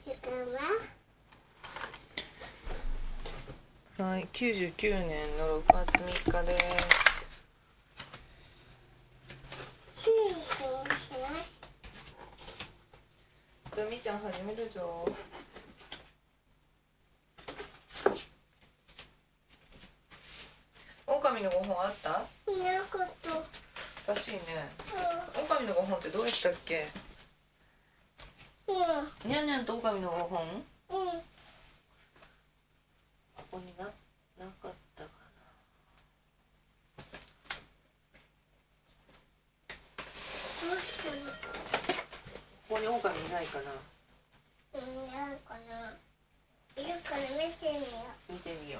時間ははい、99年の6月3日です。 就寝します。 じゃあみーちゃん始めるぞ。狼の5本あった？ なこと。 らしいね。狼の5本ってどうやったっけ？にゃんにゃんと狼の5本？ここになかったかな。ここに狼いないかな。 いるかな。いるから見てみよ見てみよ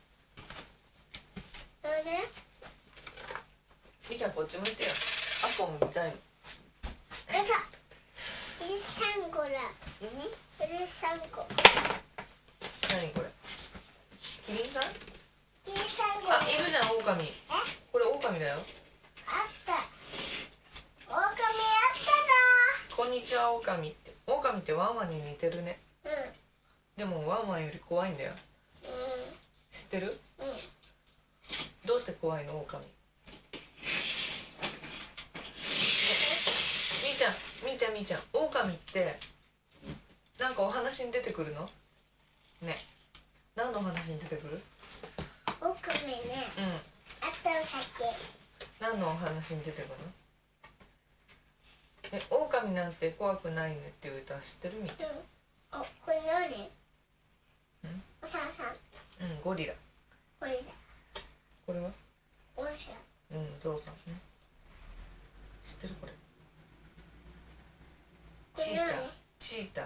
う。あれ？ みーちゃんこっち向いてよ。アコも見たいの。 よいしょ。3個だ。3個。 何これ？キリンさん？ 3個。 あ、いるじゃん狼。これ狼だよ。 あった。狼あったぞ。 こんにちは狼って。狼ってワンワンに似てるね。でもワンワンより怖いんだよ。知ってる？どうして怖いの狼？みーちゃん、狼ってなんかお話に出てくるの？ね。何のお話に出てくる？ 狼ね。あったお酒。 何のお話に出てくるの？狼なんて怖くないねっていう歌知ってる？みーちゃん。 これ何？おさんさん。 ゴリラ。 これだ。 これは？ おさん。 ゾウさんね。知ってるこれ？ これ何？ チーター。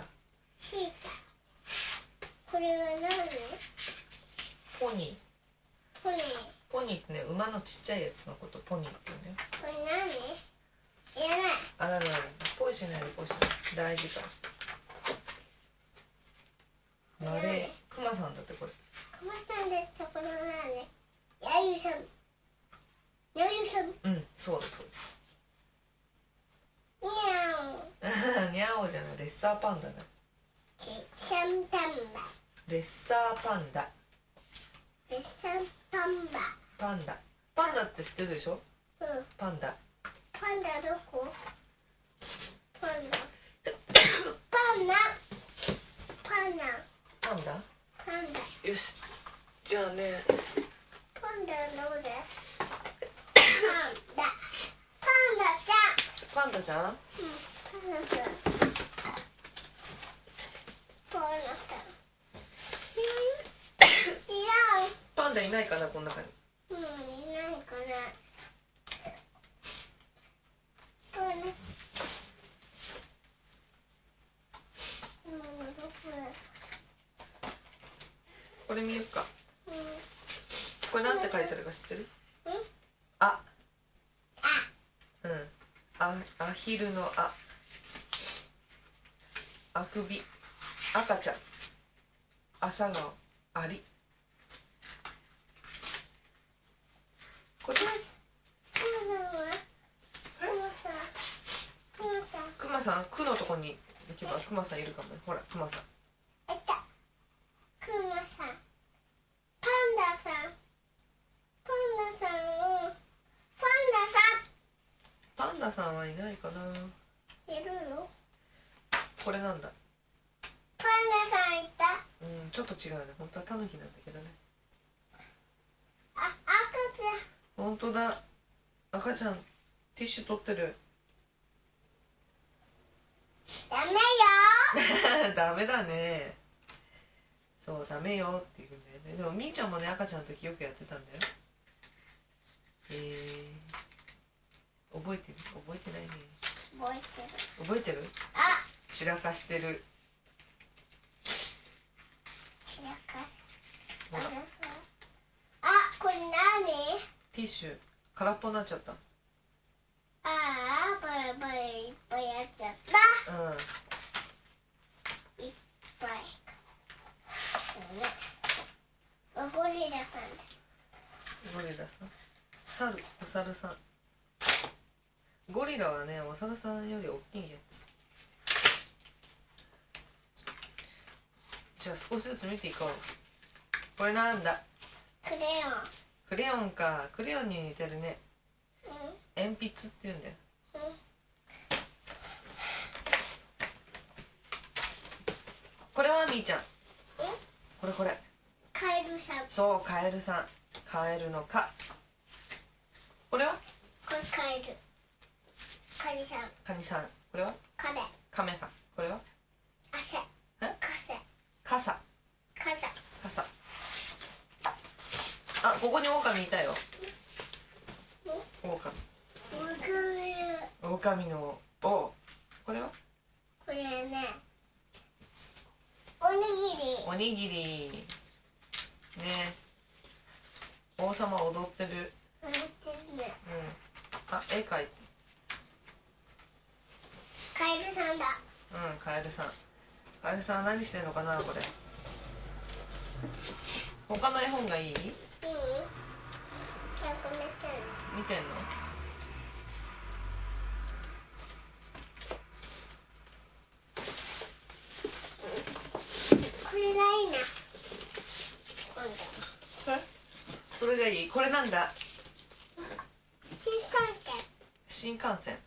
これは何？ ポニー。 これ。 ポニーってね、馬のちっちゃいやつのことポニーって言うね。 これ何？いらない。 あららら、ポイしないでポイしない。大事か。あれ、クマさんだってこれ。 クマさんです。これは何？ヤユさん。 そうですそうです。 にゃにゃおじゃない、レッサーパンダね。 ーパンダ。 レッサーパンダ。パンダって知ってるでしょ？パンダ。 パンダどこ？パンダ。 よし。じゃあね。 パンダどれ？ パンダちゃん？ パンダさん。 パンダいないかな、この中に。 いないかな。 これ見るか。これなんて書いてあるか知ってる？アヒルのあくび、赤ちゃん、朝顔、アリ。これです。クマさん、クのとこに行けばクマさんいるかもね。ほら、クマさん。 いた。クマさん。パンダさん。 パンダさんはいないかな。 いるの？ これなんだ。 パンダさんいた。 ちょっと違うね。本当はタヌキなんだけどね。 赤ちゃん。 本当だ。赤ちゃん、ティッシュ取ってる。 ダメよ。 ダメだね。そう、ダメよって言うんだよね。でもみーちゃんもね、赤ちゃんの時よくやってたんだよ。覚えてる？覚えてないね。覚えてる？散らかしてる。ほら。 これ何？ ティッシュ空っぽになっちゃった。 バラバラいっぱいやっちゃった。いっぱい。ゴリラさん。 お猿さん。ゴリラはね、お猿さんより大きいやつ。 じゃあ少しずつ見ていこう。これなんだ？ クレヨン。 クレヨンか。クレヨンに似てるね。 うん。 鉛筆って言うんだよ。 うん。 これはみーちゃん。これ。 カエルさん。 そう、カエルさん。カエルのか。これはこれカエル。カニさん。 カニさん。これはカメ。 カメさん。これは汗。 えカセ。 傘。 カサ。 傘。あ、ここに狼いたよ。狼。狼のお。これはこれね。おにぎり。 おにぎり。ね。王様踊ってる。 踊ってるね。 うん。あ、絵描いて。 カエルさんだ。 うん、カエルさん。カエルさんは何してんのかな、これ。他の絵本がいい？ うん。 見てんの？ これがいいな。 それがいい。これなんだ？新幹線。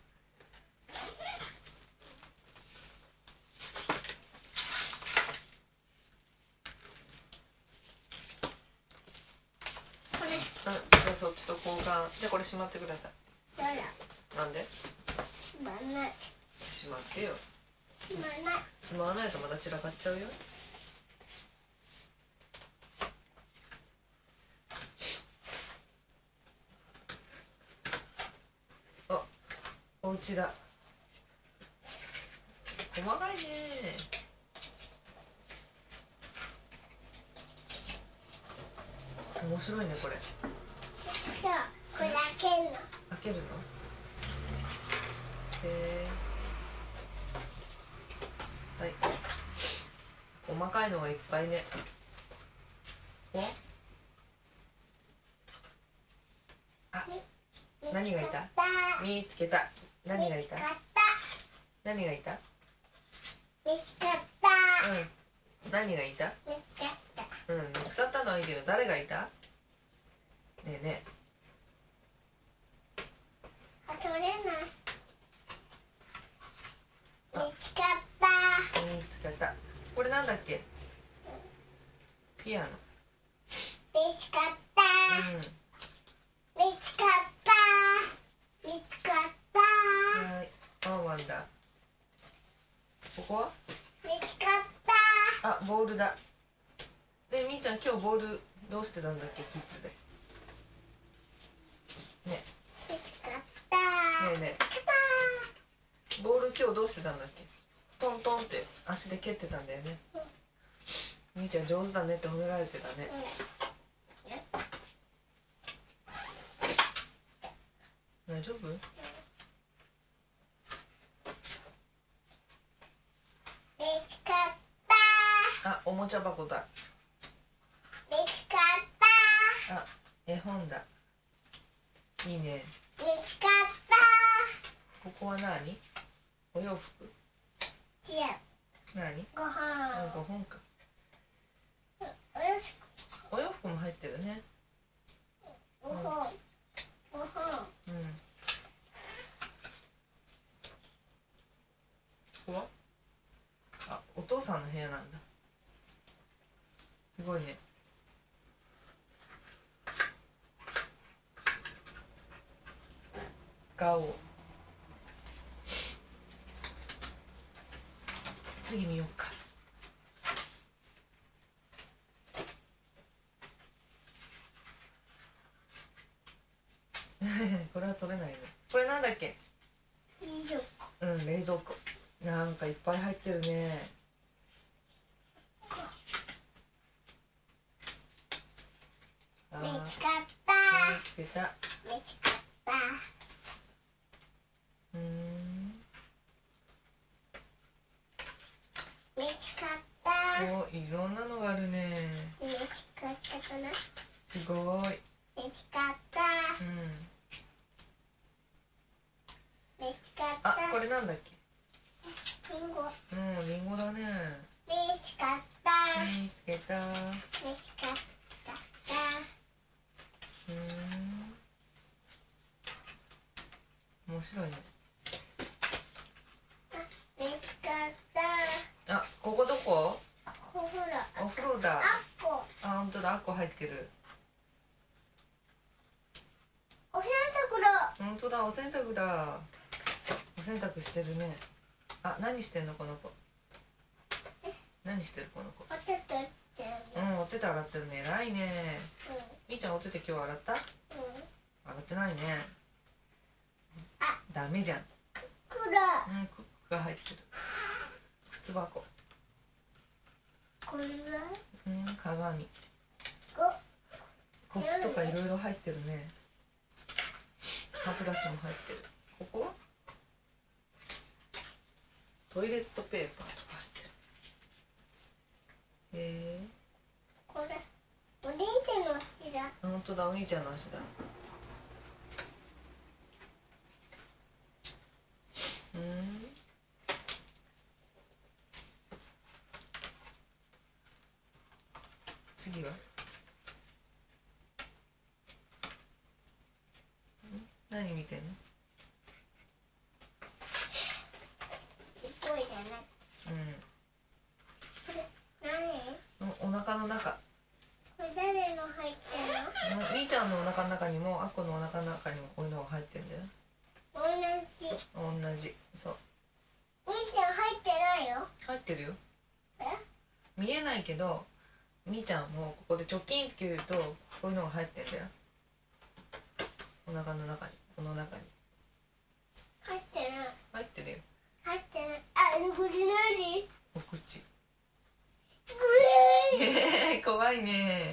これ。 じゃあそっちと交換。じゃあこれしまってください。 どら。 なんで？ しまない。 しまってよ。 しまない。 しまわないとまた散らかっちゃうよ。あ、お家だ。細かいね。面白いねこれ。 そう、これ開けるの。 開けるの？はい。細かいのがいっぱいね。お？あ、何がいた？見つけた。何がいた？何がいた？ 見つかった。 うん。何がいた？ 見つかった。 うん、見つかったのはいいけど、誰がいた？ねえねあ、取れない。見つかった。 え。見つかった。これなんだっけ？ピアノ。 見つかった。 うん。 見つかった。見つかった。 はい。ワンワンだ。ここは？ 見つかった。 あ、ボールだ。で、みーちゃん今日ボールどうしてたんだっけ、キッズで。ね。 見つかった。 ねえねえ。ボール今日どうしてたんだっけ？トントンって足で蹴ってたんだよね。みーちゃん上手だねって褒められてたね。大丈夫？ 見つかった。 あ、おもちゃ箱だ。 見つかった。 あ、絵本だ。いいね。 見つかった。 ここは何？お洋服？ 違う。 何？ ご飯。 5本か。 およし。 お洋服も入ってるね。 5本。5本。 うん。ここは？あ、お父さんの部屋なんだ。すごいね。顔。次見ようか。これは取れないね。これなんだっけ？うん、冷蔵庫。なんかいっぱい入ってるね。 見つかった。 見つけた。 見つかった。見つかった。 お、いろんなのがあるね。 見つかったかな。 すごい。 見つかった。 うん。 見つかった。 あ、これなんだっけ？ リンゴ。 うん、リンゴだね。 見つかった。 見つけた。 見つかった。 面白いね。 見つかった。 あ、ここどこ？ お風呂。 お風呂だ。 あっこ。 あ、本当だ、あっこ入ってる。 お洗濯だ。 本当だ、お洗濯だ。お洗濯してるね。あ、何してんのこの子。何してるこの子。 お手とってる。 お手手洗ってるね。偉いね。みーちゃんお手手今日洗った？洗ってないね。 あ、 ダメじゃん。 クッだ。 クックが入ってる。靴箱。 これは？ 鏡。コップとかいろいろ入ってるね。歯ブラシも入ってる。ここはトイレットペーパーとか入ってる。 これお兄ちゃんの足だ。 本当だ、お兄ちゃんの足だ。次は何見てんの？ ちっこいじゃない。これ何？ お腹の中。 これ誰の入ってんの？ みーちゃんのお腹の中にもあっこのお腹の中にもこういうのが入ってんだよ。 同じ。 そう。 みーちゃん入ってないよ。 入ってるよ。 え？ 見えないけどみーちゃんもここでチョキンって切るとこういうのが入ってんだよ。お腹の中に、この中に入ってない。 入ってるよ。 入ってない。あ、これ何？ お口。 これ怖いね。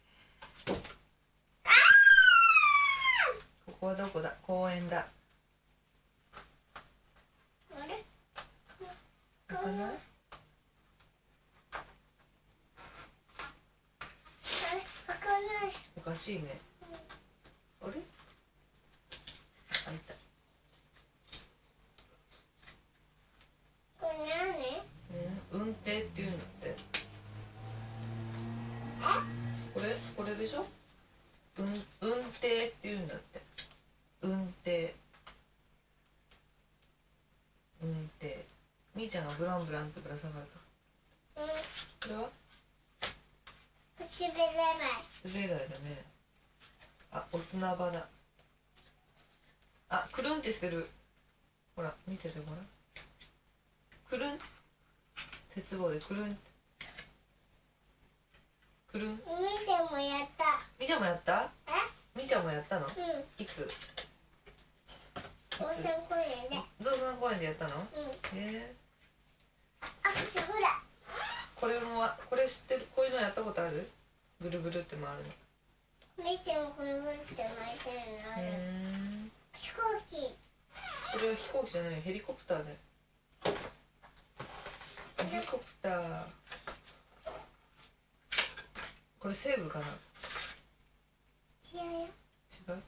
ここはどこだ？公園だ。 あれ？ 開かない？ あれ？開かない。 おかしいね。あれ？開いた。 これ何？ 運転って言うんだって。これでしょ？運転って言うんだって。運転。みーちゃんがブランブランってぶら下がると。これは？ 滑らない。 滑り台だね。あ、お砂場だ。あ、くるんってしてる。ほら見ててごらん。くるん。鉄棒でくるん。くるん。 みーちゃんもやった。 みーちゃんもやった？みーちゃんもやったの？いつ？ 温泉公園で。 ゾウさん公園でやったの？ あ、ほら。 これ知ってる？こういうのやったことある？ぐるぐるって回るの。 みーちゃんもぐるぐるって巻いてるのある。飛行機。 それは飛行機じゃないよ、ヘリコプターだよ。ヘリコプター。これ西武かな？ 違うよ。 違う？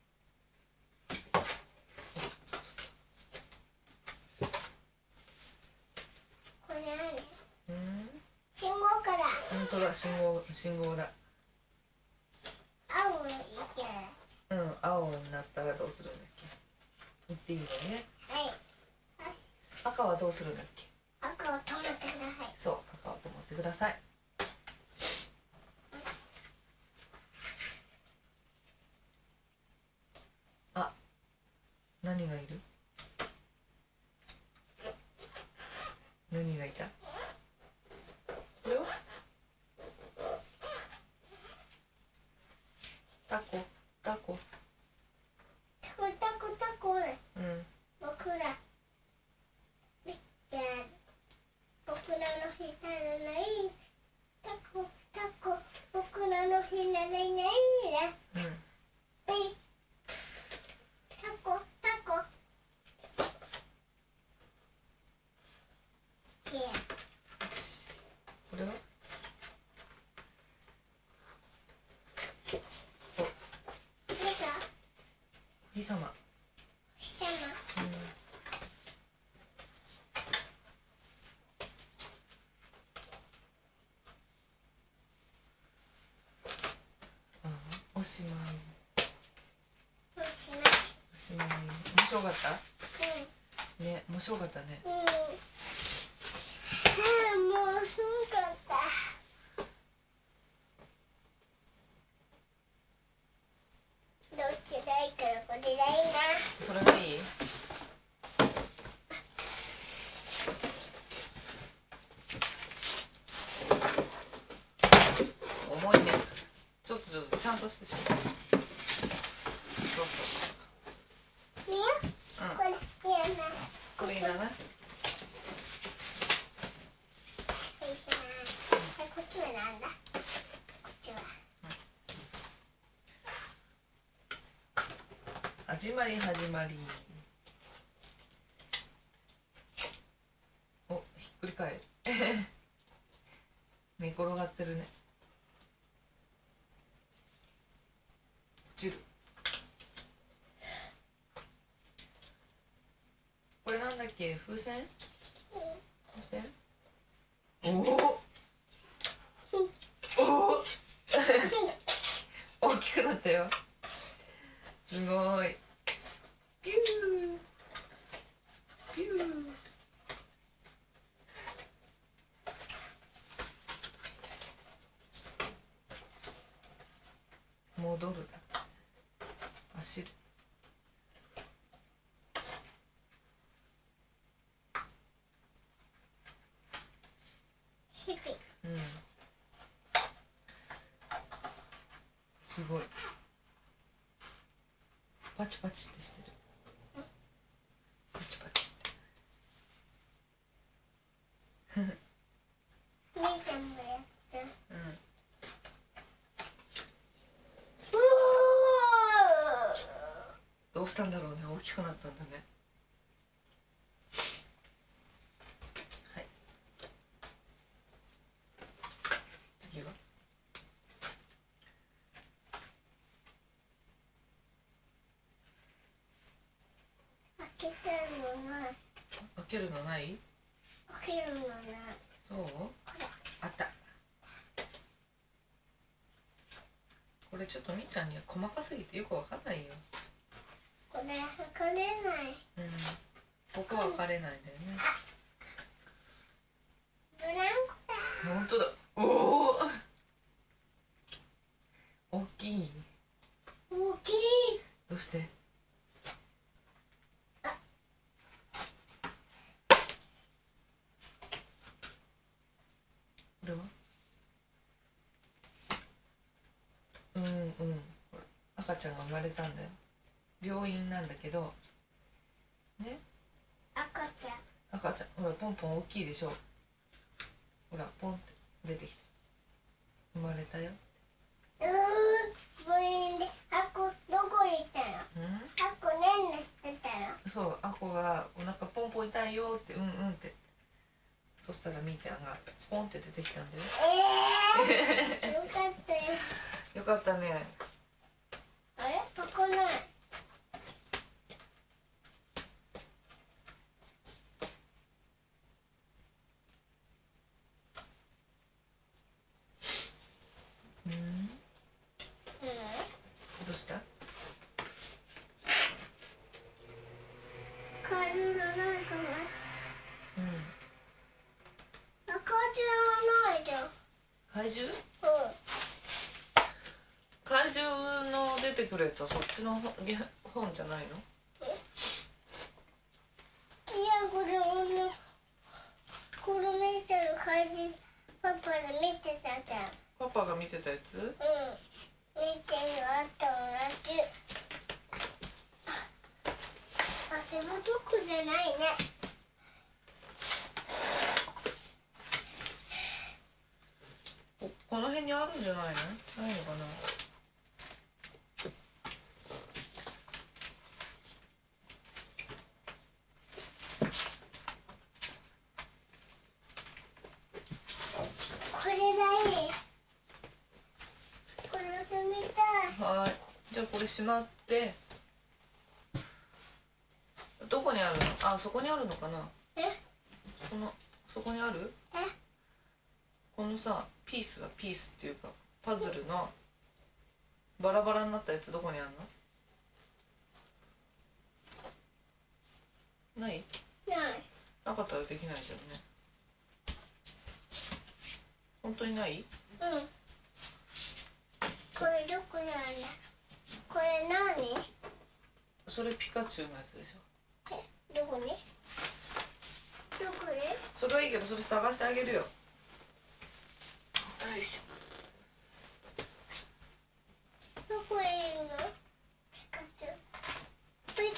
これ何？信号かだ。 本当だ、信号だ。 青いじゃん。 青になったらどうするんだっけ？言っていいのね。 はい。 赤はどうするんだっけ？ 赤を止めてください。 そう、赤を止まってください。あ、何がいる？何がいた？これは？タコ。 タコね。僕ら。僕らの日ならない。タコ。僕らの日ならないね。タコ。 これは？お日様。 おしまい。 おしまい。 おしまい。面白かった？ うん。 ね、面白かったね。 うん。もうそうかった。どっちがいいからこれがいいな。 それがいい？重いね。ちょっとちゃんとしてちゃんと。そうそうそう。 ね、 うん。 これいらない。 これいらない？ はい、こっちはなんだ。こっちは。 始まり始まり。お、ひっくり返る。寝転がってるね。落ちる。これなんだっけ？風船？風船？おお。おお。大きくなったよ。すごい。ピュー。ピュー。戻るだ。走る。 日々。 うん。すごい。パチパチってしてる。パチパチって。 みーちゃんもやった。 うん。どうしたんだろうね。大きくなったんだね。はい。次は？ 開けてるのない。 開けるのない？ 開けるのない。 そう？ これ。 あった。これちょっとみーちゃんには細かすぎてよくわかんないよ。 これ測れない。 うん。ここは分かれないんだよね。 ブランコだ。 本当だ。おお。大きい。 大きい。 どうして？これは？うんうん。赤ちゃんが生まれたんだよ。病院なんだけどね。 赤ちゃん。 赤ちゃんほらポンポン大きいでしょ。ほらポンって出てきた。生まれたよ。 病院でどこに行ったの？ねんねしてたの？ そう、あこがお腹ポンポン痛いよってうんうんって。そしたらみーちゃんがスポンって出てきたんだよ。 よかったよ。 よかったね。 あれ？ここない。 どうした？ 怪獣がないかな。 うん。 怪獣はないじゃん。 怪獣？ うん。 怪獣の出てくるやつはそっちの本じゃないの？ この見てる怪獣パパで見てたじゃん。 パパが見てたやつ？ うん。見てるあと同じ。遊ぶとこじゃないね。 この辺にあるんじゃないの？ないのかな？ これだい。これ遊びたい。 はい。じゃあこれしまって。どこにあるの？あ、そこにあるのかな？そこにある？このさピースはピースっていうかパズルのバラバラになったやつどこにあんの？ない？ ない。 なかったらできないじゃんね。本当にない？ うん。これどこにあるんだ？これ何？ それピカチュウのやつでしょ。 どこに？どこに？ それはいいけど、それ探してあげるよ。よいしどこにいるの？ピカチュウ。ピカチュウ。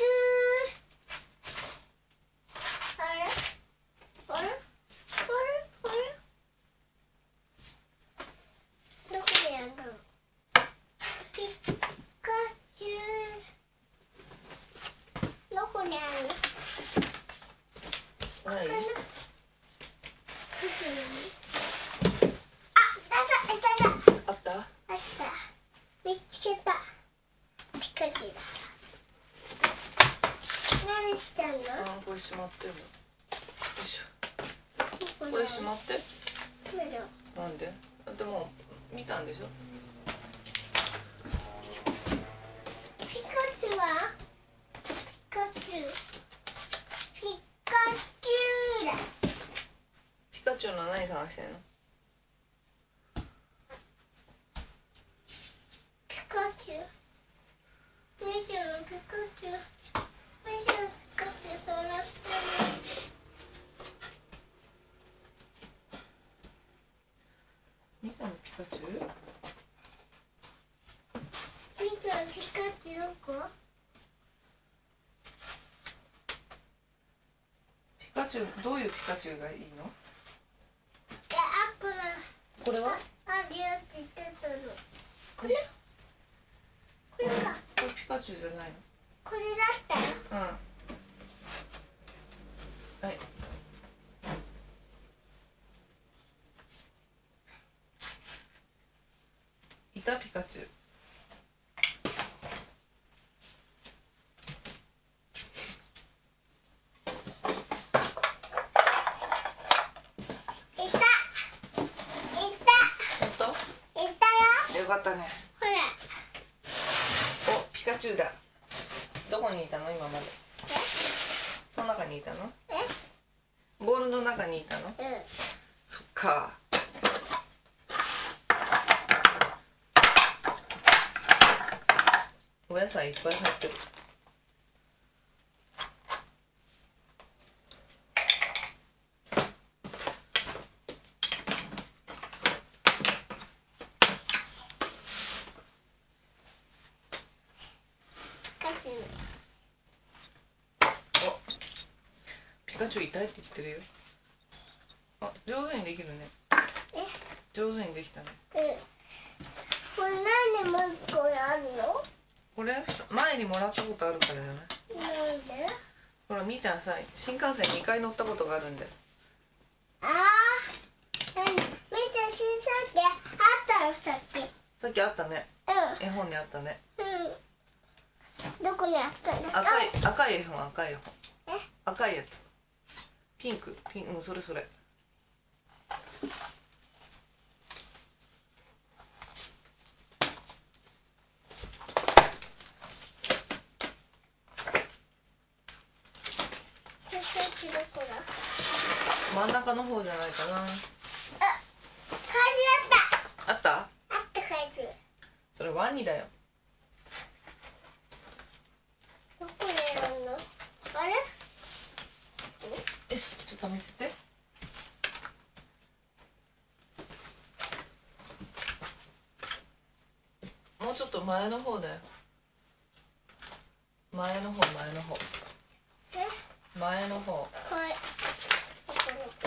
あれ？あれ？あれ？あれ？どこにあるの？ピカチュウ。どこにあるの？ ょ。ない？あった？ あった。見つけた。ピカチュウだ。何してんの？ これしまってるの。よいしょ。 ここれしまって。 これだ。 なんで？だってもう見たんでしょ。 ピカチュウは？ピカチュウ。ピカチュウだ。 ピカチュウの何探してんの？ ピカチュウ。みーちゃんのピカチュウ。みーちゃんのピカチュウ触ってる。 見たのピカチュウ？ みーちゃんのピカチュウどこ？ ピカチュウ、どういうピカチュウがいいの？ これ。 これは？ あるよって言ってたの。これ？これか。 これピカチュウじゃないこれだったよ。 の？はい。いたピカチュウ。 いた。いた。 本当？ いたよ。 よかったね。 ほら。 お、ピカチュウだ。どこにいたの今まで？その中にいたの？ボールの中にいたの？ うん。 そっか。お野菜いっぱい入ってる。ピカチュウ痛いって言ってるよ。あ、上手にできるね。上手にできたね。 これ何でもう一個あるの？ これ前にもらったことあるからじゃない？ なんで？ ほらみーちゃんさ、新幹線2回乗ったことがあるんだよ。 ああ。何？みーちゃん新作機あったのさっき。 さっきあったね。 う絵本にあったね。 ん。どこにあったの？ 赤い絵本、赤い絵本。 え？ 赤いやつ。ピンク、それそれ。 新作機どこだ？ 真ん中の方じゃないかな。 怪獣あった。 あった？ あった怪獣。 それワニだよ。 どこにあるの？あれ？ よいしょ、ちょっと見せて。もうちょっと前の方だよ。前の方。 え？ 前の方。 はい。どこだ？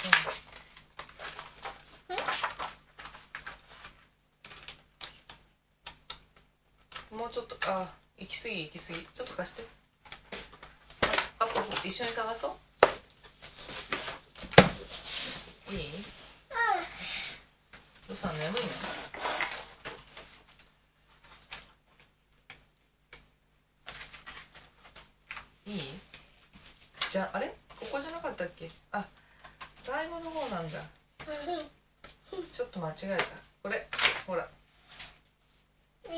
もうちょっと、行き過ぎ。ちょっと貸して。ここ一緒に探そう。いい？どうしたの？眠いの？いい？じゃあ、あれ？ここじゃなかったっけ？あ、最後の方なんだ。ちょっと間違えた。これ、ほら。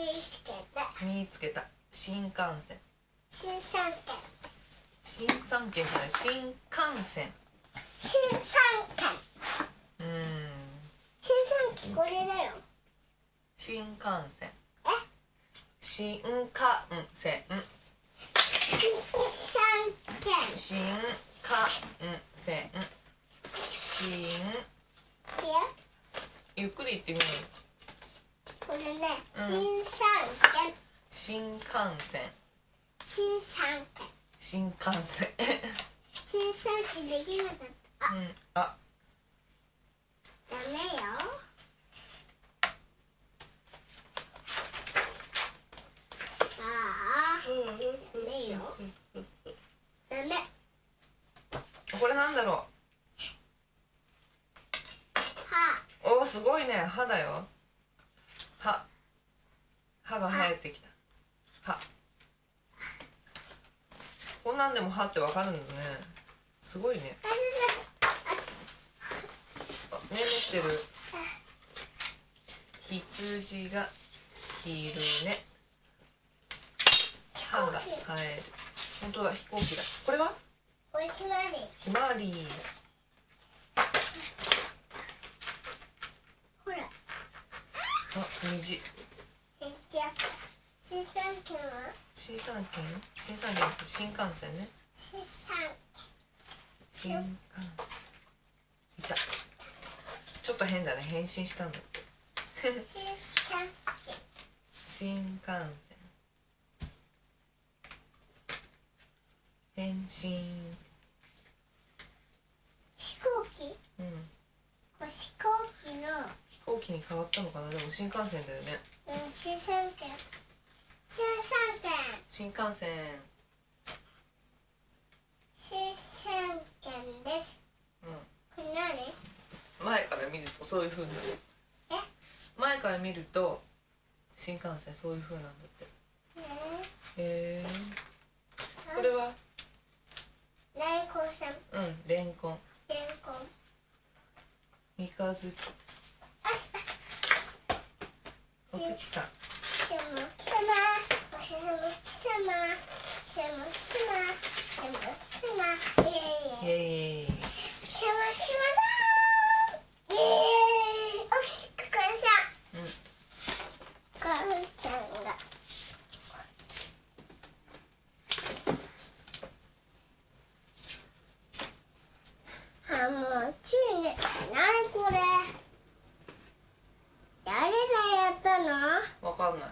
見つけた。新幹線。 新三県。 新三県じゃない、新幹線。 新三県。新三県これだよ。 新幹線。 え？ 新幹線。 新三県。 新幹線。新。ゆっくり言ってみよう。 これね、新三県。 新幹線。 新三県。 新幹線。 新三県できなかった。 あ、 ダメよ。ダメよ。ダメ。 これなんだろう。おー、すごいね。歯だよ。歯が生えてきた。歯。こんなんでも歯ってわかるんだね。すごいね。ねねしてる。羊が昼寝。歯が生える。本当だ、飛行機だ。これはおいしまり。 ひまわり。 ほら。 あ、虹。 新三県は？ 新三県って新幹線ね。 新三新幹線。いた。ちょっと変だね。変身したんだって。 新三県。 新幹線。変身。 飛行機？ うん。 これ飛行機の。 飛行機に変わったのかな。でも新幹線だよね。 新三県。新三県。 新幹線。 新三県です。 うこれ何？ ん。前から見るとそういう風になる。 え？ 前から見ると新幹線そういう風なんだって。へえ。これは？ レンコンさん。 うん、レンコン。 レンコン。 三日月。お月さん。 貴様、貴様、おしさま、貴様、貴様、貴様、貴様、貴様、イエイイエイ。 イエーイ。 貴様、貴様さん。イエーイ。おしっこくんさん。 うん。 お母さんが。もう注意ね。なにこれ。誰がやったの？ わかんない。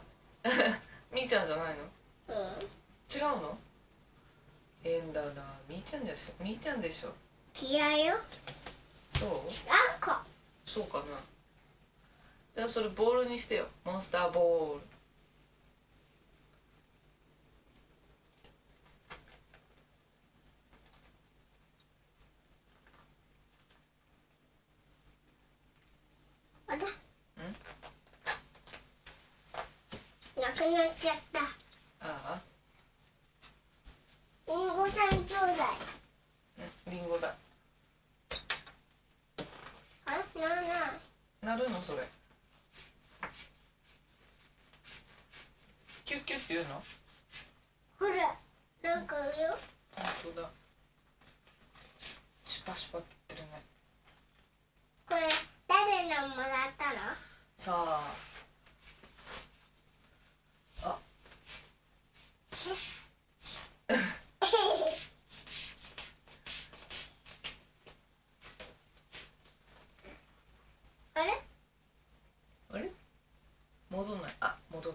みーちゃんじゃないの？違うの？変だな。みーちゃんでしょ。 嫌いよ。 そう？ 赤。 そうかな。でもそれボールにしてよ。モンスターボール。 あれ？なくなっちゃった。 ああ。 リンゴさん兄弟。 リンゴだ。 あれ？ なるのそれ。キュッキュッって言うの？ ほら、なんかいるよ。 本当だ。シュパシュパって言ってるね。 これ誰のもらったの？ さあ。あ。 あれ？ あれ？戻んない。あ、戻った。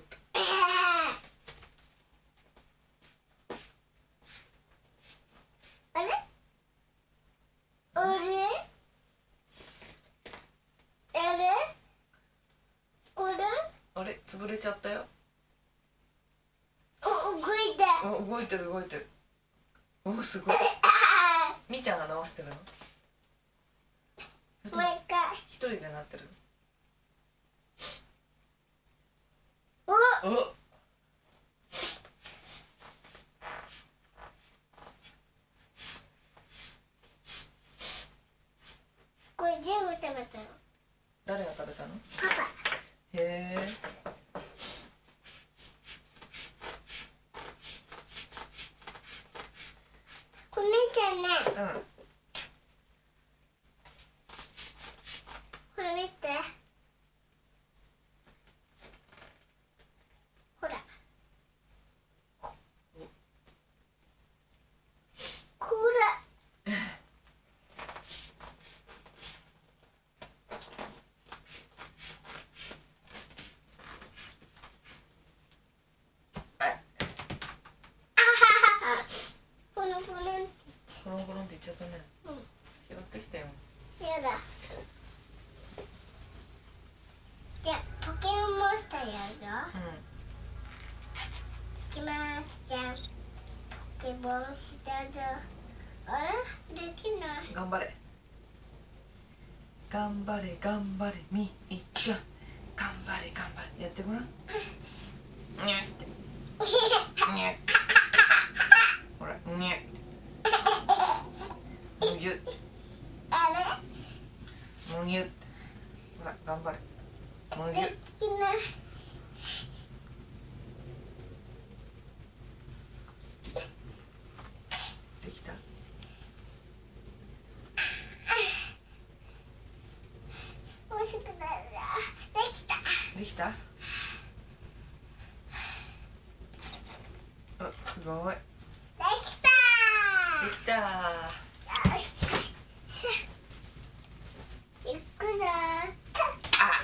あれ？あれ？あれ？これ？ あれ？潰れちゃったよ。 動いた。 お、動いてる動いてる。お、すごい。みーちゃんが直してるの？ もう一回。 一人でなってるお。 の？お。 これ全部食べたの？ 誰が食べたの？ パパ。 へえ。 番下じゃ。あれできない。 頑張れ頑張れ頑張れみーちゃん、頑張れ頑張れやってごらん。にゃってにゃってほらにゃってむぎゅあむぎゅってほら頑張れむぎゅれできない。 できた。 惜しくないな。できた。 できた。お、すごい。 できた。 できた。 よし。行くぞ。 あ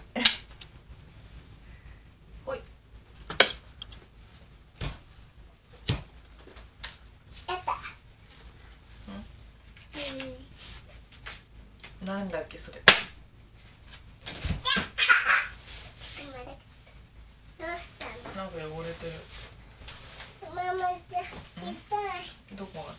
ほい。 やった。 なんだっけそれ。 どうしたの？ なんか汚れてる。 ママちゃん、痛い。 どこが。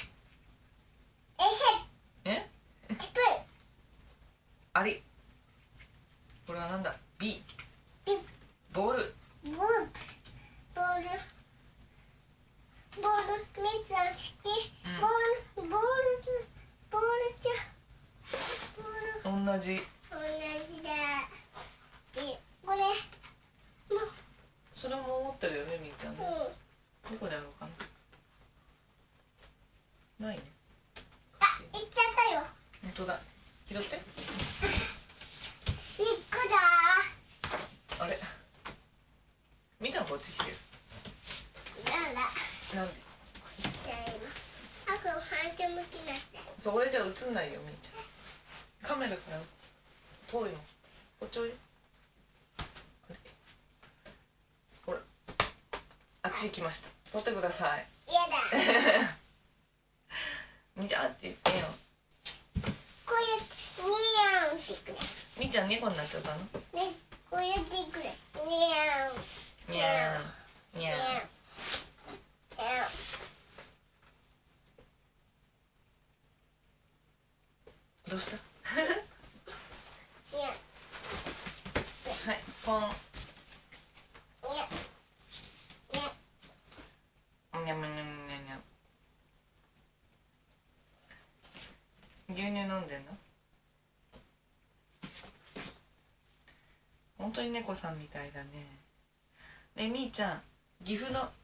えティプ。 あり。これはなんだ。 B。 ティボール。 プ。ボール。ボール。ボール。みーちゃん好き。 うんボール。ボール。ボールちゃん。ボール。 同じ。 同じだ。で、これ。もそれも持ってるよねみーちゃんね。 う、 どこにあるのかな。ないね。 あ、行っちゃったよ。 本当だ。拾って。 行くぞあれ。みーちゃんこっち来てる。 ー。なんだ。 なんで。 じゃあ今。あ、これ反対向きになって。 それじゃ映んないよみーちゃん。カメラから遠いもん。こっちおいで。ほらあっち行きました。撮ってください。 やだ。 みーちゃんあっち行ってよ。 こうやってニャーンっていくね。 みーちゃん猫になっちゃったの。 ね、こうやっていくね。ニャーン。 にゃーにゃニャーン。ニャーン。 ー。どうしたニャーン。 はいポン。 ニャーン。ニャーン。 にゃむにゃむにゃにゃ。牛乳飲んでんの。本当に猫さんみたいだね。ねえみーちゃん、岐阜の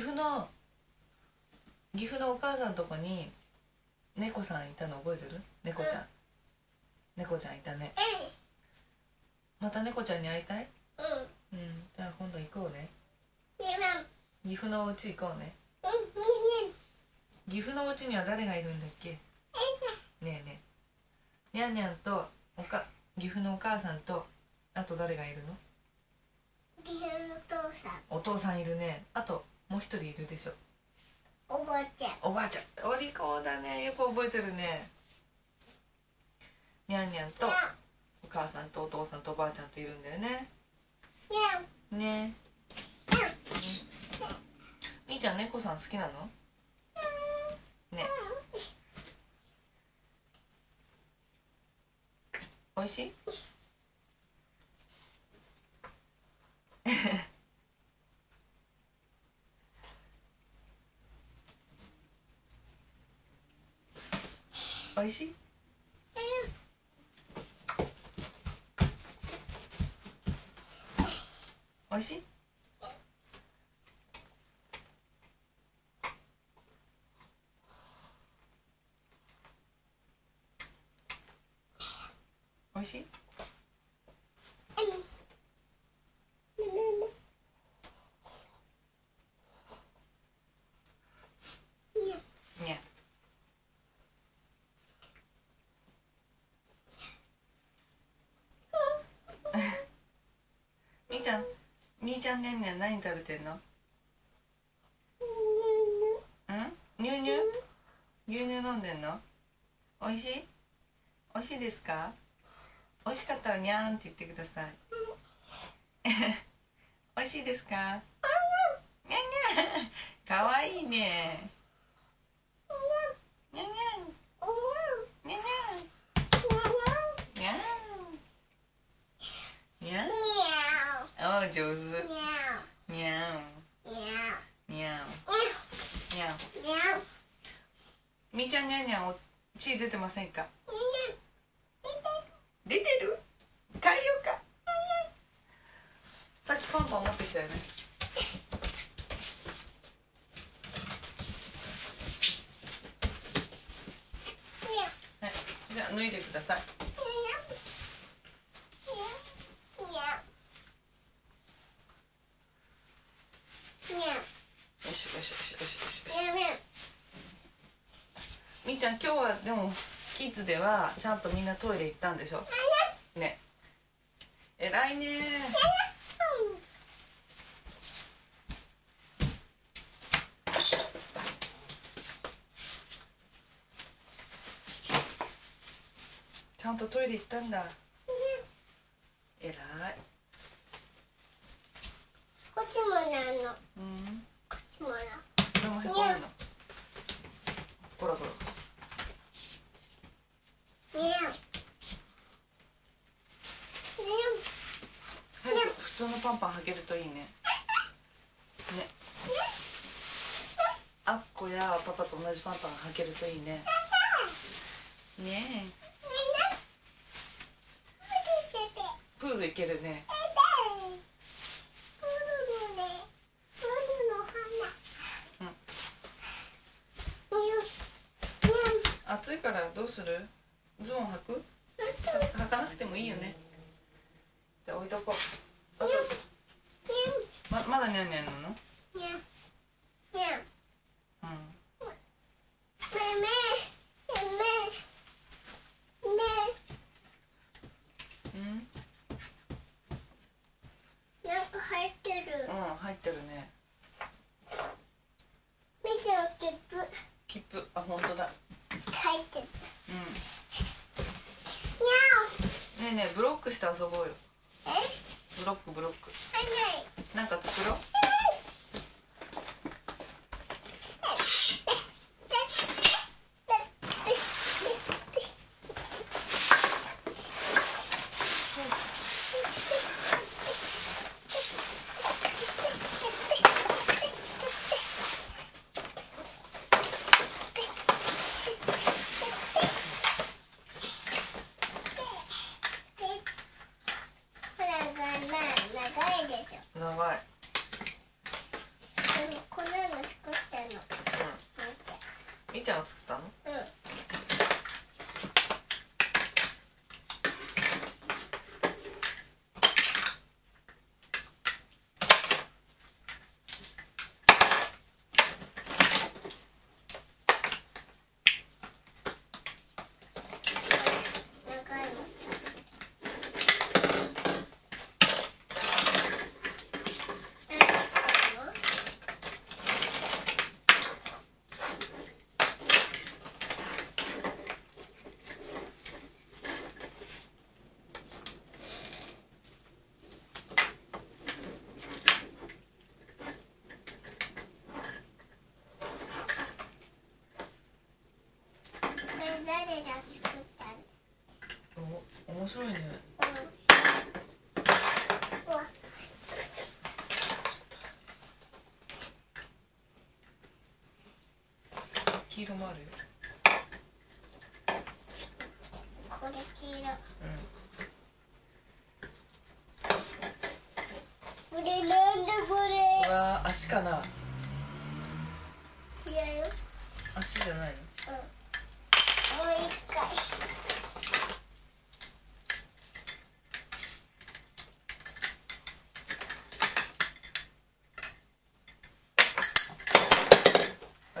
お母さんのとこに猫さんいたの覚えてる？猫ちゃん、猫ちゃんいたね。また猫ちゃんに会いたい？ うん。 うん、じゃあ今度行こうね。 ニャーン。 岐阜のお家行こうね。 うん。 岐阜のお家には誰がいるんだっけ？ねえねえ、にゃんにゃんと岐阜のお母さんと、あと誰がいるの？ 岐阜のお父さん。 お父さんいるね。あともう一人いるでしょ。 おばあちゃん。 おばあちゃん。お利口だね。よく覚えてるね。にゃんにゃんとニャお母さんとお父さんとおばあちゃんといるんだよね。 ーン。 ねニャーン。 みーちゃん猫さん好きなの？ね。おいしい？おいしい？おいしい？おいしい？にゃ。みーちゃんねんねん何食べてんの？牛乳？牛乳飲んでんの？おいしい？おいしいですか？おいしかったらにゃーんって言ってください。おいしいですか？にゃんにゃん。かわいいね。 上手。 にゃにゃおにゃんにゃんおにゃん。 にゃみーちゃんにゃんにゃん、お血出てませんか？ おに出てる？変えようか。さっきパンパン持ってきたよね。はい、じゃあ脱いでください。よしよしよしよしよしよし。みーちゃん、今日はでもキッズではちゃんとみんなトイレ行ったんでしょ？ね。えらいね。ちゃんとトイレ行ったんだ。えらい。 こっちもなの。 うん。 こっちもな。 これもへこむの。ほらほら。普通のパンパン履けるといいね。ね。あっこやパパと同じパンパン履けるといいね。ねえ。プール行けるね。暑いからどうする？ズボン履く？履かなくてもいいよね。じゃあ置いとこう。あとまだニャンニャンなの？うん。うん。 なんか入ってる。 うん、入ってるね。 見てよ、切符。 切符、あ、本当だ。 入ってる。 うん。 にゃねえねえ、ブロックして遊ぼうよ。 お。 ブロックブロック。 はいはい。 なんか作ろう。 長いでしょ。 長い。 でもこんなの作ってんの。 みーちゃんが作ったの？ うん。誰が作ったの？ 面白いね。 うわ。 黄色もあるよ。 これ黄色。これなんだこれ。 うわー、足かな。 違うよ。 足じゃないの？ もう一回。 あれ？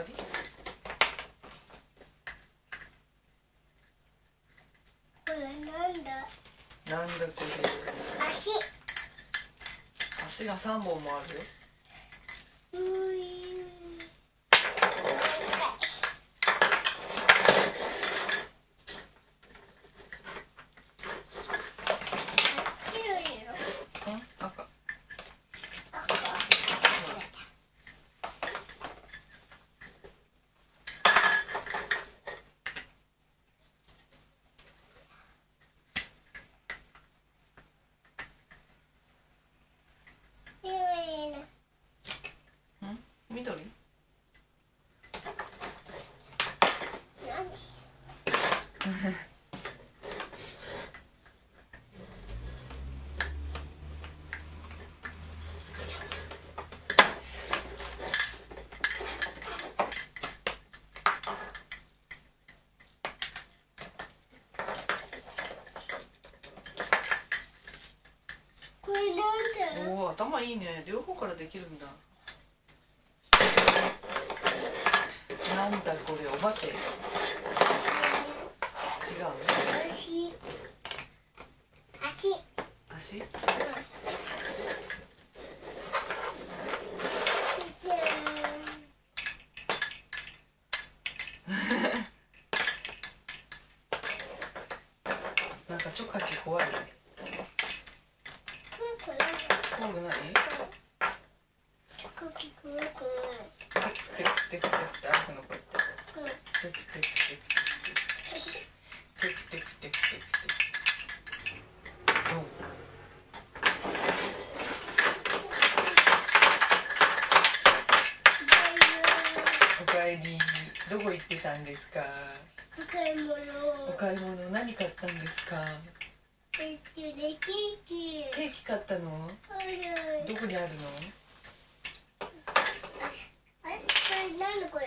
これなんだ。 なんだこれ。 足。 足が3本もあるよ。赤。 いな。 緑？ 何？これなんだ？ おお、頭いいね。両方からできるんだ。なんだこれ、お化け？違うの？ 足。 足？なんかチョカキ怖いね。怖くない？テクテクテクテクって歩くのこれ。テクテクテクテクテクテクテクテクテクテクテク。おかえり。どこ行ってたんですか？ お買い物。 お買い物何買ったんですか？ ケーキ。 ケーキ買ったの？どこにあるの？ あれ？これ何これ？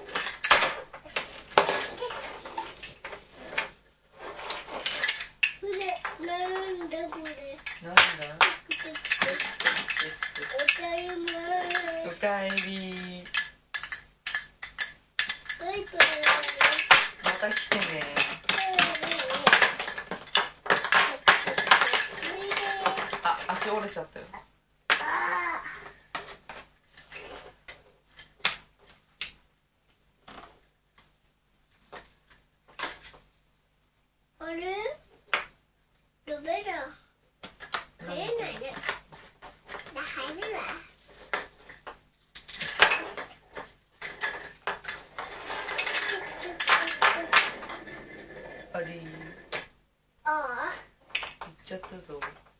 なんだこれ？ なんだ？おかえり。 バイバイ。 また来てね。あ、足折れちゃったよ。 あれ？ダメだ。入れないね。入れない。 あれ、 あ行っちゃったぞ。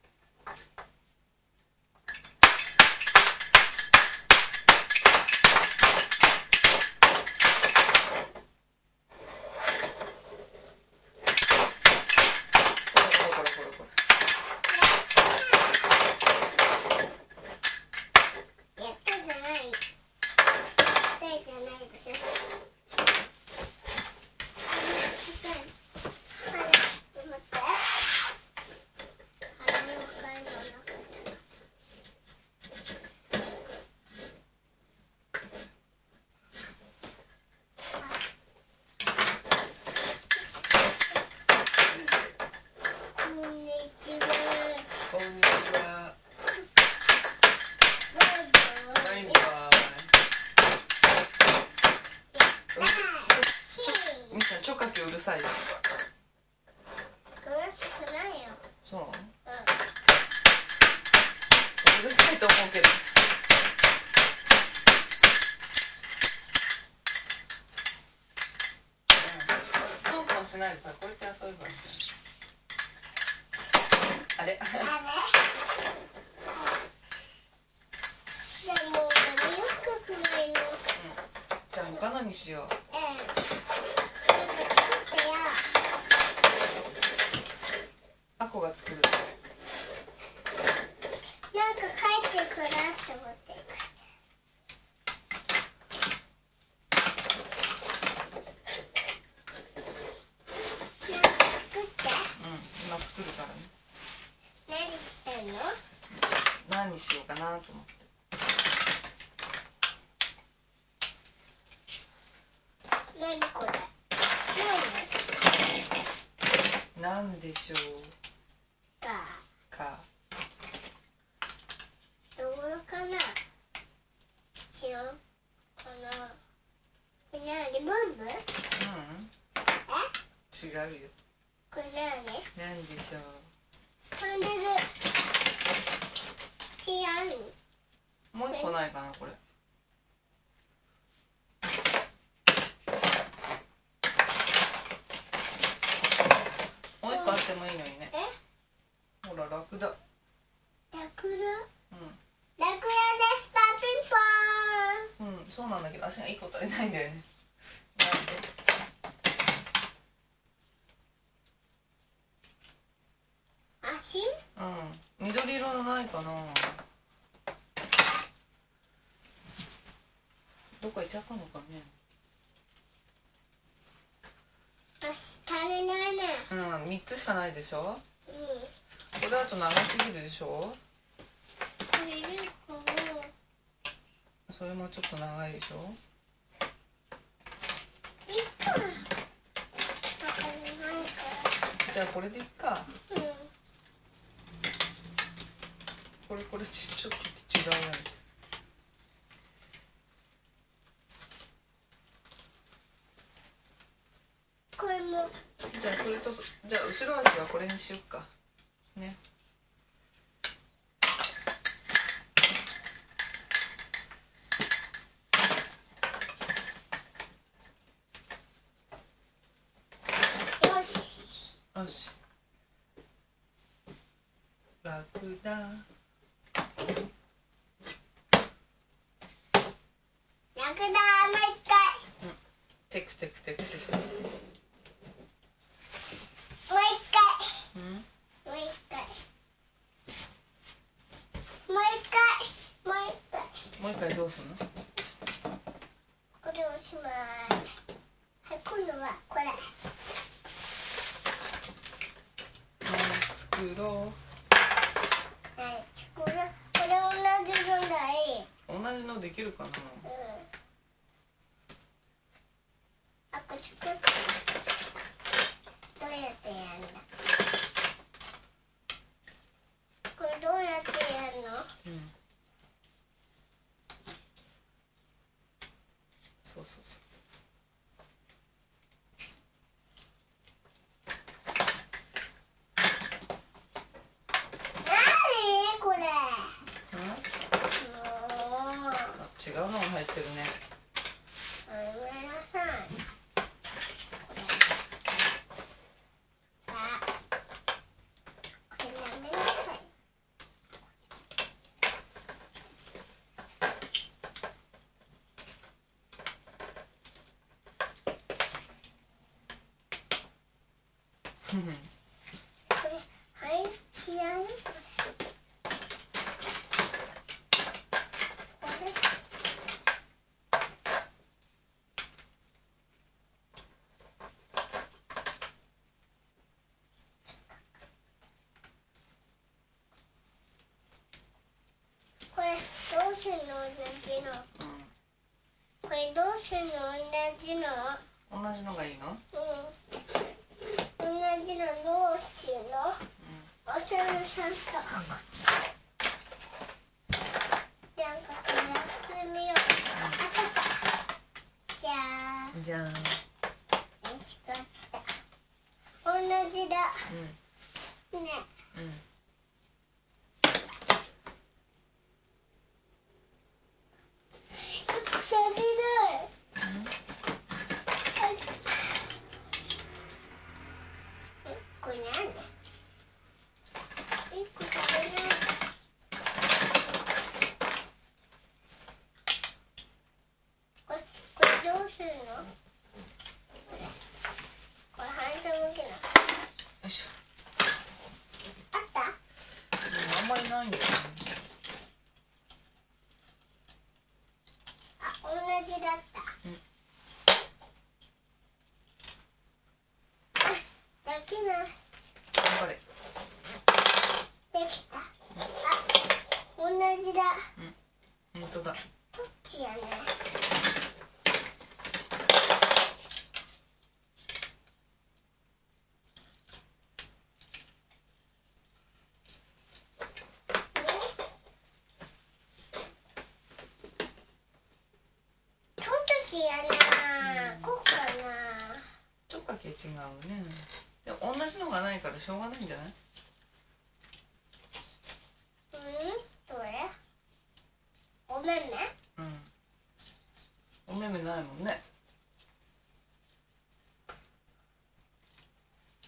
チョカキうるさいよ。 うるさくないよ。 そう？ うん。 うるさいと思うけど。トントンしないでさ、こうやって遊べばいい。あれ？ でもよくないの。 じゃあ他のにしよう。あこが作る。 なんか帰ってくるって思って。なんか作って。 今作るからね。 何してんの？ 何にしようかなと思って。 何これ？ なんでしょうか。 どうかな？違うかな？これ何？ブンブン？ 違うよ。 これ何？ なんでしょう。 飛んでる。違う。 もう一個ないかなこれ。もう一個あってもいいのにね。ほら楽だ。 楽だ。 楽屋でしたピンポーン。 うん、そうなんだけど足が1個足りないんだよね。なんで足？ うん、緑色のないかな。どっか行っちゃったのかね。 足足りないね。 うん、3つしかないでしょ。 うん。 これだと長すぎるでしょ。 これいるかな。 それもちょっと長いでしょ。 いっか。わかんないかじゃあこれでいっか。 ら。うん。 これちょっと違うね。 これも。 じゃあそれとじゃあ後ろ足はこれにしよっかね。 よし。 よし、楽だ。 楽だ、もう一回。 テクテクテクテク。 もう一回。 うん、 もう一回。もう一回。もう一回。 もう一回どうすんの。 これをします。はい、今度はこれ。 作ろはい、これ同じぐらい。 う。同じのできるかな。 うん。あ、これ作って。どうやってやるんだ。これどうやってやるの？ うん、そうそうそう。 なにこれ。 うん、 もう。 違うのが入ってるね。 ごめんなさい。これ。あ。これやめなさい。これ、はい、違う。これ。これどうするの同じの。これどうするの同じの。 同じのがいいの。 うん。同じのどうするの。お猿さんと。なんかそれやってみよう。じゃあ。 じゃあ、 よしかった。同じだ。ね。 うん、 腐りない。はい。これ何？一個食べない。これどうするの？これ反射向けない。 よいしょ。 あった？ あんまりないんだよね。 あ、同じだった。あ、できない。 頑張れ。 できた。あ、同じだ。 本当だ。 どっちやね。どっちやな。こうかな。 ちょっとだけ違うね。でも同じのがないからしょうがないんじゃない。 どれ？おめめ？ うん。お目目ないもんね。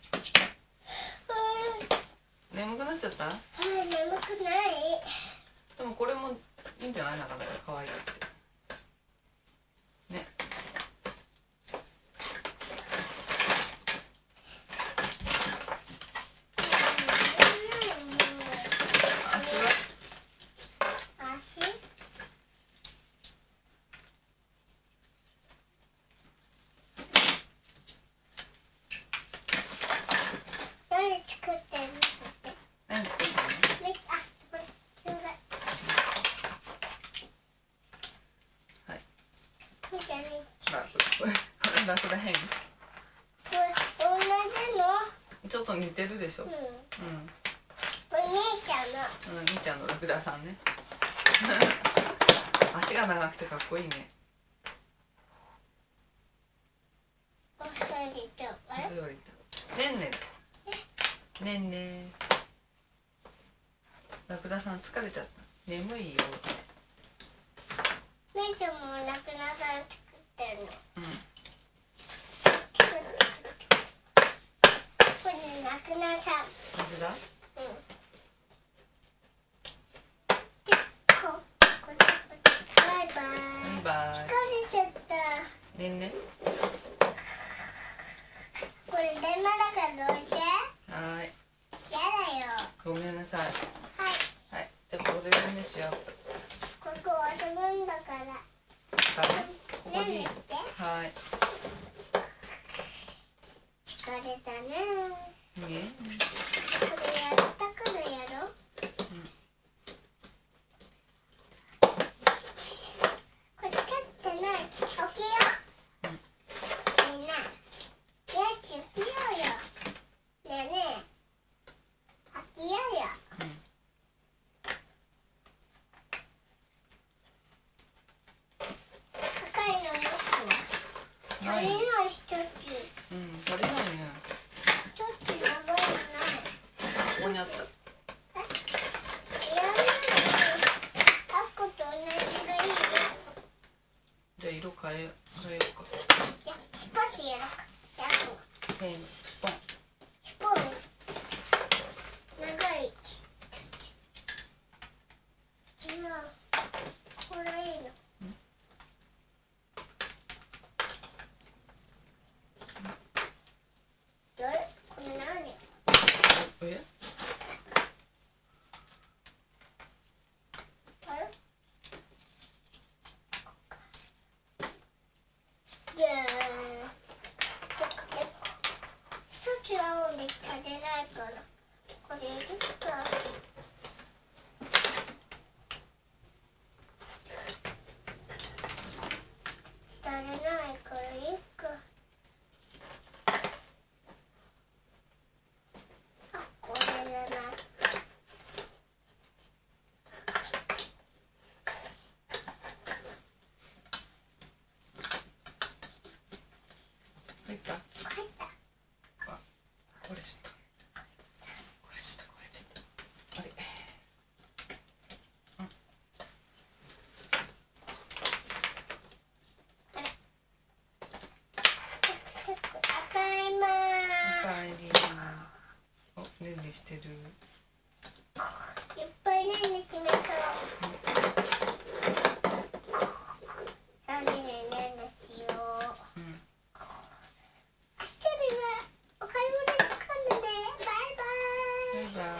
眠くなっちゃった。 眠くない。 でもこれもいいんじゃない？なかなか可愛いってね。足は？ 何作ってるの？ 何作ってるの？ これちょうだい。 はい。 これじゃない。 これ楽だへん。 これ同じの？ ちょっと似てるでしょ。 うん。 うん。 これ姉ちゃんの。 兄ちゃんのラクダさんね。足が長くてかっこいいね。 おそりとあれ？ 水よりとねんねだ。ねんね。ラクダさん疲れちゃった。眠いよ。 姉ちゃんもラクダさん作ってるの。 うん。 これラクダさん。 ラクダ？ うん。バイバイ。 バイバイ。 疲れちゃった。 ねんね。 これ電話だからどいて。 はーい。 やだよ。 ごめんなさい。 はい。 はい。でここでねんねしよう。 ここ遊ぶんだから。 だね。ここでいい。 ねんねして。 はい。 疲れたね。 ね。 これやったからやろう。これ使ってない。起きよう。みんな。よし、起きようよ。ねえねえ。起きようよ。赤いのもしも。足りない一つ。 うん。足りないね。 ちょっと長いのない。 ここにあった。 いらない。あっこと同じがいいよ。 じゃあ色変えようか。 いや、スパッてやろうか。やろう。 せーの。スポン。 スポン。長い。違う。これいいの。どれ？これ何？ え？ あれ？じゃあ、一つ青で足りないから、これいるか。足りないからいいか。あ、これじゃない。 入った？ 帰った。 これちょっと。これちょっと。これちょっと。あれ。 ただいまおかえり。お、ねんねしてる。 いっぱいねんねしましょう。さあねんねしよう。 うん。 明日にはお買い物に行くのね。バイバイ。 バイバイ。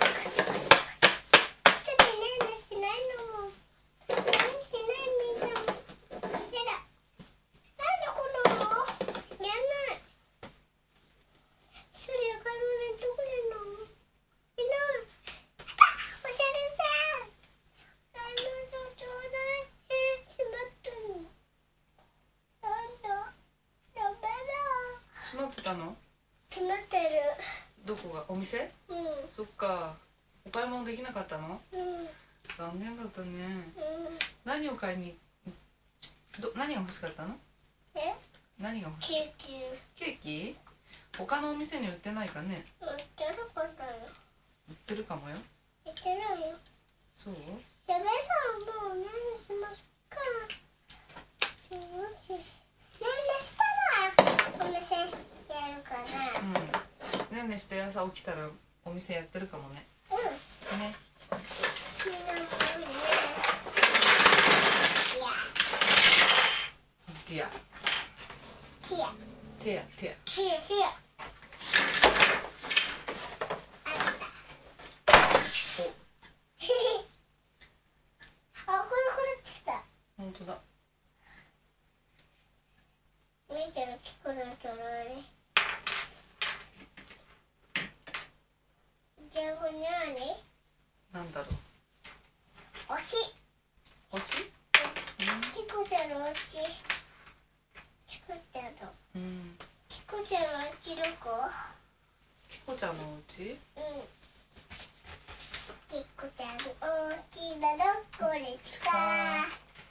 明日にねんねしないの。ねんねしないみんなも。せら。なんでこのやんない。一人お買い物にどこでの？いない。おしゃれさん。買い物ちょうだい。閉まってんの。なんだ。ダメだ。 閉まってたの？ 閉まってる。 どこが？お店？ うそっか。お買い物できなかったの？ ん。うん。 残念だったね。 うん。 何を買いに何が欲しかったの？ え？ 何が欲しい？ ケーキ。 ケーキ？他のお店に売ってないかね？ 売ってるかなよ。 売ってるかもよ。 売ってないよ。 そう？ ダメだ。もう何しますか。すごい。何したらお店やるかな。 うん。ねんねして朝起きたらお店やってるかもね。 うん。 ね。 みんなトイレなんだろう。 おし。 星？ キコちゃんのお家。キコちゃんの。 うん。 キコちゃんのお家どこ？ キコちゃんのお家？ うん。キコちゃんのお家はどこですか？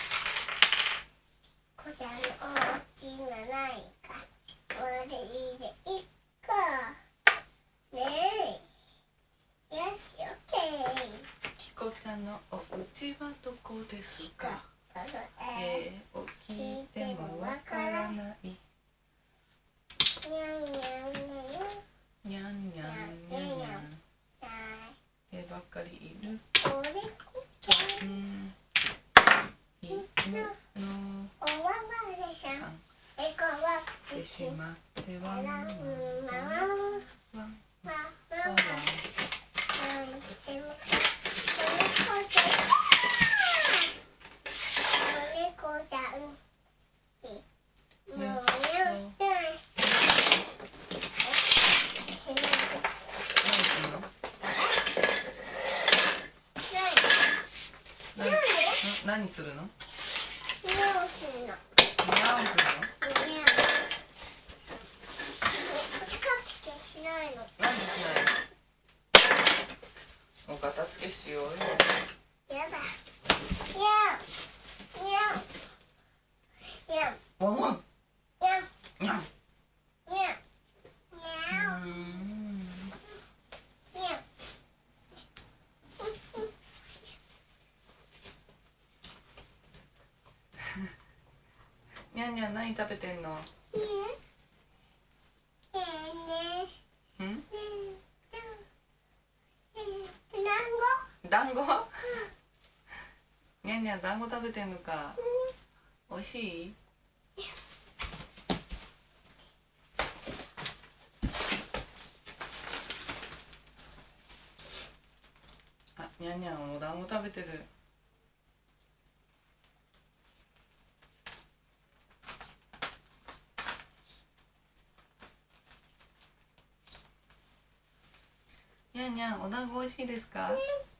キコちゃんのお家がないか。これでいいか。ねえ。よし、オッケー。 キコちゃんのお家はどこですか？を聞いてもわからない。 にゃんにゃんにゃん。 にゃんにゃんにゃんにゃん。手ばっかりいる。 おれこちゃん。 いるの。 おわわれさん。えこわってしまっては。 わんわんわんわん。わんわんわん。でも。 何するの？ ニャオするの。 ニャオするの？ ニャオ。チカチカしないの。 なんでしないの？お片付けしようよ。 やだ。ニャオ。ニャオ。ニャオ。 ワンワン。 ニャオ。 ニャオ。 ニャオ。ニャオ。ニャオ。 にゃんにゃん何食べてんの？ん？団子？にゃんにゃん団子食べてんのか。おいしい？あ、にゃんにゃんお団子食べてる。にゃんにゃんお団子おいしいですか？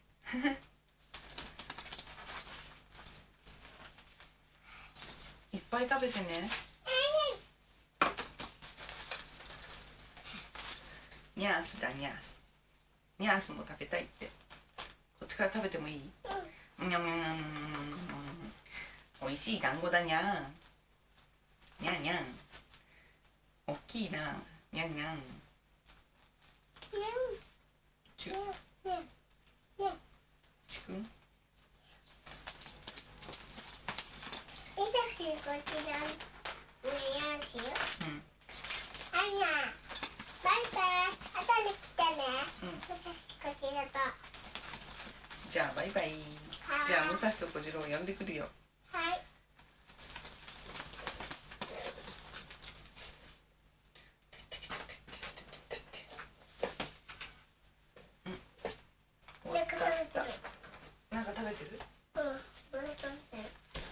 いっぱい食べてね。ニャースだニャース。ニャースも食べたいって。こっちから食べてもいい？にゃんにゃんにゃん。おいしい団子だにゃん。にゃんにゃん。おっきいな。にゃんにゃん。ちくん。 こちらね、よしよ。 うん。 あいや、バイバイ。後で来てね。 うん。 こちらと。 じゃあバイバイ。じゃあ武蔵と小次郎を呼んでくるよ。 はい。なんか食べてる。 なんか食べてる？ うん、なんか食べてる。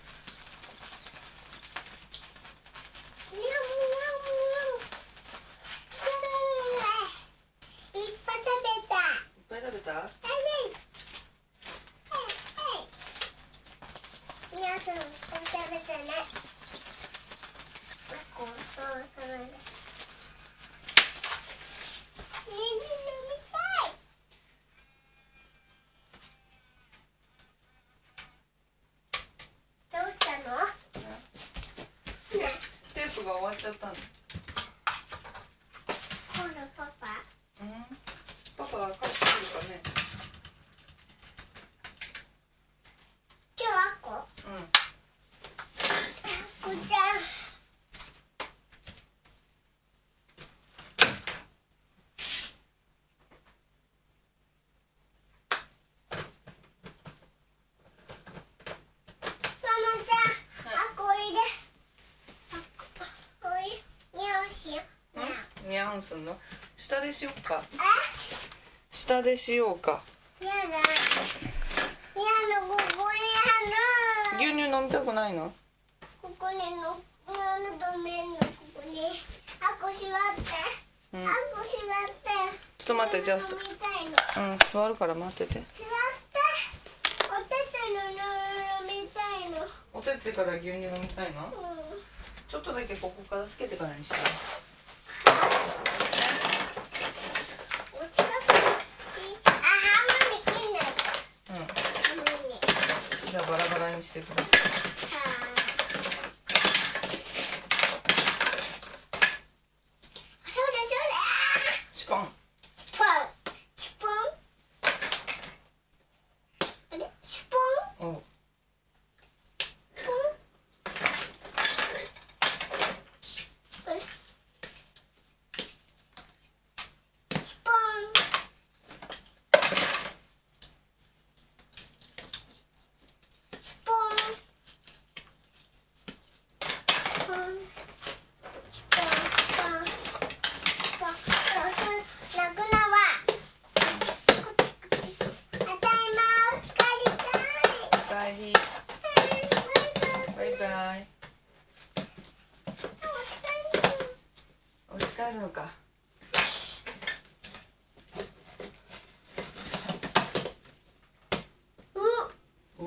テープが終わっちゃったの。 今度パパ。 パパは帰ってくるかね。 今日はこ。こちゃん。 にゃんすんの？下でしよっか。下でしようか。 やだ。やだ、ここに牛乳飲みたくないの？ ここにの止めんの、ここに。あ、こ座って。あ、こ座って。 ちょっと待って、じゃあ飲みたいの。 座るから待ってて。 座った。おてての飲みたいの。 お手手から牛乳飲みたいの？ うん。 ちょっとだけここからつけてからにしよお近くが好き。あ、半分に切んないと。 う。 半分に。 じゃあバラバラにしてください。 それチポン。 それ。チュポン。あれ、チュポン。 おう。 チュポン。あれ。チュポン。チュポン。チュポン。 お帰り。バイバイ。お家帰るのか。お？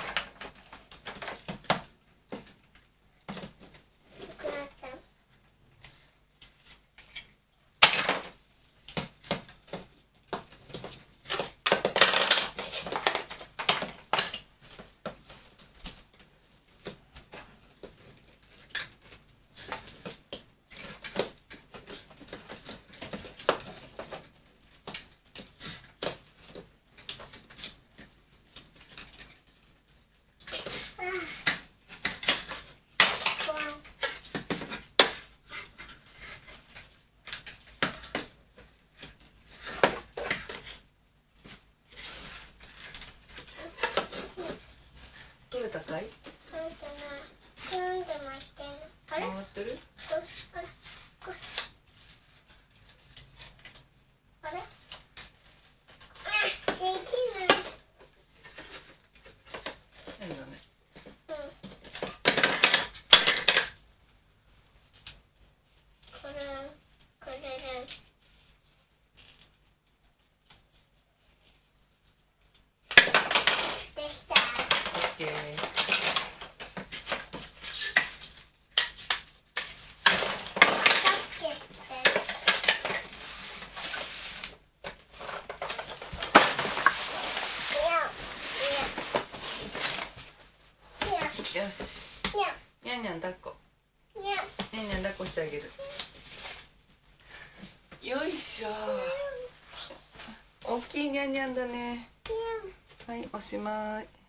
取れたかい？回ってる？変だね。 できた。 オッケー。よし。にゃんにゃん抱っこ。にゃんにゃん抱っこしてあげる。よいしょ。大きいにゃんにゃんだね。はい、おしまい。